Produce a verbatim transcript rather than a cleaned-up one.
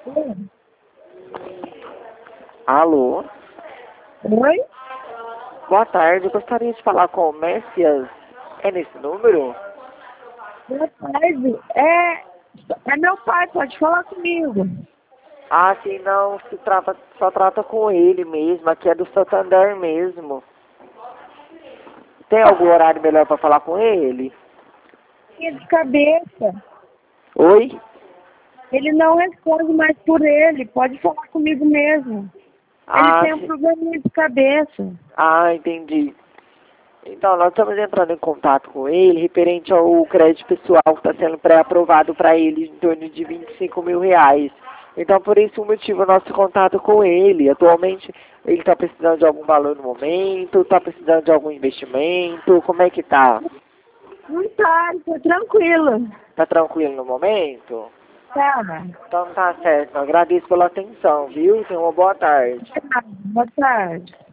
Oi? Alô? Oi? Boa tarde, eu gostaria de falar com o Messias. É nesse número? Boa tarde. É, é meu pai, pode falar comigo. Ah, sim, não, se trata, só trata com ele mesmo, aqui é do Santander mesmo. Tem algum horário melhor para falar com ele? Minha de cabeça. Oi? Ele não responde mais por ele, pode falar comigo mesmo. Ele Ah, tem um sim. probleminha de cabeça. Ah, entendi. Então, nós estamos entrando em contato com ele referente ao crédito pessoal que está sendo pré-aprovado para ele em torno de vinte e cinco mil reais. Então, por esse motivo, nosso contato com ele. Atualmente, ele está precisando de algum valor no momento, está precisando de algum investimento, como é que tá? Não tá, tô tranquila. Tá tranquilo no momento? Tá. Então tá certo, eu agradeço pela atenção, viu? Tenha uma boa tarde. Boa tarde.